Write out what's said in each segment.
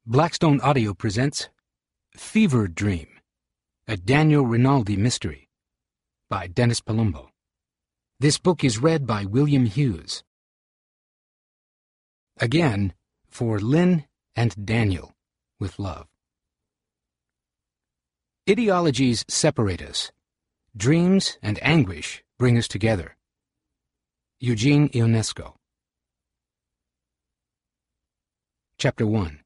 Blackstone Audio presents Fever Dream, a Daniel Rinaldi mystery by Dennis Palumbo. This book is read by William Hughes. Again, for Lynn and Daniel, with love. Ideologies separate us. Dreams and anguish bring us together. Eugene Ionesco. Chapter 1.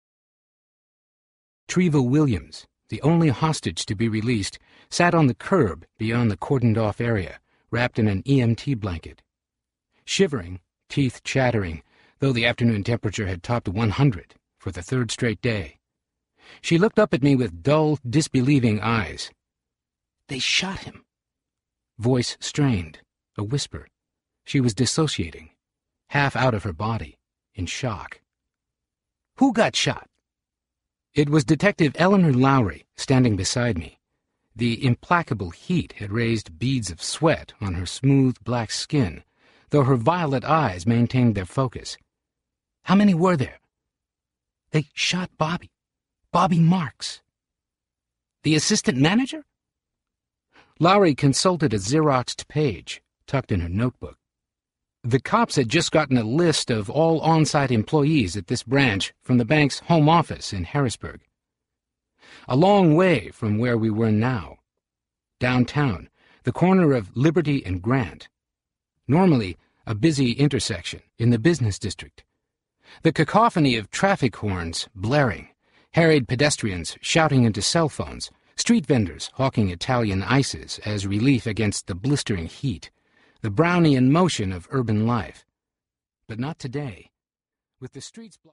Treva Williams, the only hostage to be released, sat on the curb beyond the cordoned-off area, wrapped in an EMT blanket. Shivering, teeth chattering, though the afternoon temperature had topped 100 for the third straight day. She looked up at me with dull, disbelieving eyes. "They shot him." Voice strained, a whisper. She was dissociating, half out of her body, in shock. "Who got shot?" It was Detective Eleanor Lowry, standing beside me. The implacable heat had raised beads of sweat on her smooth black skin, though her violet eyes maintained their focus. "How many were there?" "They shot Bobby. Bobby Marks." "The assistant manager?" Lowry consulted a Xeroxed page, tucked in her notebook. The cops had just gotten a list of all on-site employees at this branch from the bank's home office in Harrisburg. A long way from where we were now. Downtown, the corner of Liberty and Grant. Normally, a busy intersection in the business district. The cacophony of traffic horns blaring, harried pedestrians shouting into cell phones, street vendors hawking Italian ices as relief against the blistering heat, the Brownian motion of urban life. But not today. With the streets blocked.